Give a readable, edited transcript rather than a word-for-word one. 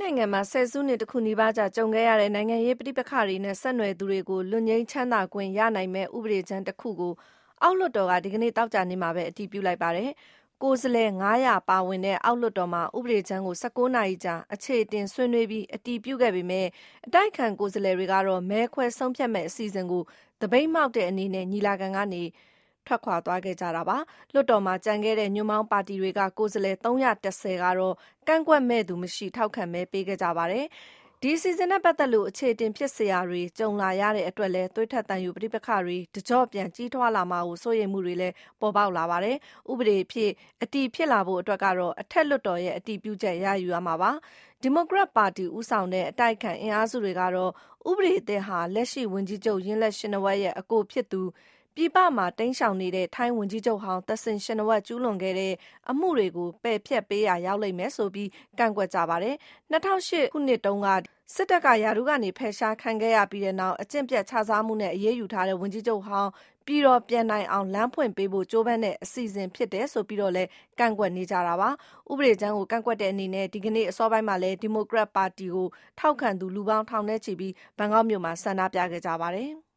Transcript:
နိုင်ငံမှာဆယ်စုနှစ်တခုနီးပါးကြာကြုံခဲ့ရတဲ့နိုင်ငံရေးပဋိပက္ခတွေနဲ့ဆက်နွယ်သူတွေကိုလွတ်ငြိမ်းချမ်းသာခွင့်ရနိုင်မယ့်ဥပဒေကြမ်းတစ်ခုကိုအောက်လွှတ်တော်ကဒီကနေ့သောကြာနေ့မှာပဲအတည်ပြုလိုက်ပါတယ်။ကိုယ်စားလှယ်900ပါဝင်တဲ့အောက်လွှတ်တော်မှာဥပဒေကြမ်းကို16နာရီကြာအခြေအတင်ဆွေးနွေးပြီးအတည်ပြုခဲ့ပေမဲ့အတိုက်အခံကိုယ်စားလှယ်တွေကတော့မဲခွဲဆုံးဖြတ်မယ့်အစီအစဉ်ကိုသပိတ်မှောက်တဲ့အနေနဲ့ညီလာခံကနေထွက်ခွာသွားခဲ့ကြတာပါ။လွှတ်တော်မှာကျန်ခဲ့တဲ့ညွန့်ပေါင်းပါတီတွေကကိုယ်စားလှယ်310ကတော့ကန့်ကွက်မဲ့သူမရှိထောက်ခံမဲပေးခဲ့ကြပါတယ်။ဒီအစီအစဉ်နဲ့ပတ်သက်လို့အခြေအတင်ဖြစ်စရာတွေကြုံလာရတဲ့အတွက်လည်းသွေးထွက်သံယိုပဋိပက္ခတွေတကြော့ပြန်ကြီးထွားလာမှာကိုစိုးရိမ်မှုတွေလည်းပေါ်ပေါက်လာပါတယ်။ဥပဒေဖြစ်အတည်ဖြစ်လာဖို့အတွက်ကတော့အထက်လွှတ်တော်ရဲ့အတည်ပြုချက်ရယူရမှာပါ။ဒီမိုကရက်ပါတီဦးဆောင်တဲ့အတိုက်အခံအင်အားစုတွေကတော့ဥပဒေအသစ်ဟာလက်ရှိဝန်ကြီးချုပ်ယင်းလက်ရှင်နဝက်ရဲ့အကိုဖြစ်သူပြည်ပမှာတိမ်းရှောင်နေတဲ့ထိုင်းဝန်ကြီးချုပ်ဟောင်းသက်ဆင်ရှင်နဝက်ကျူးလွန်ခဲ့တဲ့အမှုတွေကိုပယ်ဖျက်ပေးရာရောက်လိမ့်မယ်ဆိုပြီးကန့်ကွက်ကြပါတယ်။2008ခုနှစ်တုန်းကစစ်တပ်ကရာထူးကနေဖယ်ရှားခံခဲ့ရပြီးတဲ့နောက်အကျင့်ပြတ်ခြစားမှုနဲ့အရေးယူထားတဲ့ဝန်ကြီးချုပ်ဟောင်းပြည်တော်ပြန်နိုင်အောင်လမ်းဖွင့်ပေးဖို့ကြိုးပမ်းတဲ့အစီအစဉ်ဖြစ်တယ်ဆိုပြီးတော့လည်းကန့်ကွက်နေကြတာပါ။ဥပဒေကြမ်းကိုကန့်ကွက်တဲ့အနေနဲ့ဒီကနေ့အစောပိုင်းမှာလည်းဒီမိုကရက်ပါတီကိုထောက်ခံသူလူပေါင်းထောင်နဲ့ချီပြီးဘန်ကောက်မြို့မှာဆန္ဒပြခဲ့ကြပါတယ်။